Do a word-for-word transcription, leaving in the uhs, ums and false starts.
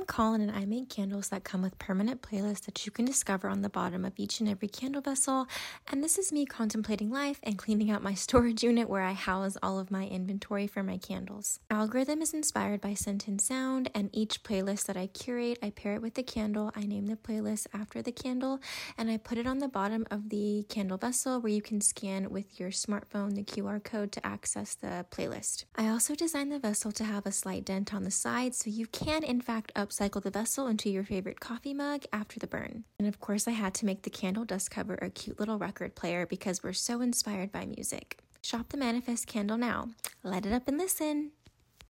Colin and I make candles that come with permanent playlists that you can discover on the bottom of each and every candle vessel, and this is me contemplating life and cleaning out my storage unit where I house all of my inventory for my candles. Algorithm is inspired by Scent and Sound, and each playlist that I curate, I pair it with the candle, I name the playlist after the candle, and I put it on the bottom of the candle vessel where you can scan with your smartphone the Q R code to access the playlist. I also designed the vessel to have a slight dent on the side, so you can in fact upcycle the vessel into your favorite coffee mug after the burn. And of course I had to make the candle dust cover a cute little record player because we're so inspired by music. Shop the Manifest candle now. Light it up and listen!